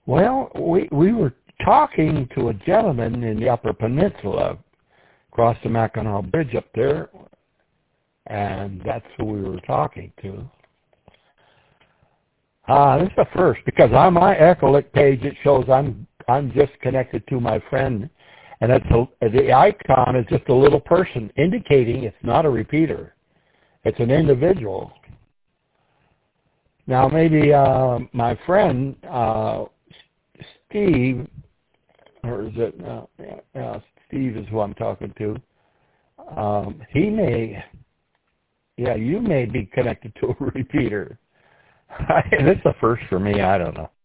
Well, we were talking to a gentleman in the Upper Peninsula across the Mackinac Bridge up there, and that's who we were talking to. This is the first, because on my Echolink page it shows I'm just connected to my friend, and the icon is just a little person indicating it's not a repeater. It's an individual. Now maybe my friend Steve, or is it Steve is who I'm talking to. He may, you may be connected to a repeater. This is the first for me. I don't know.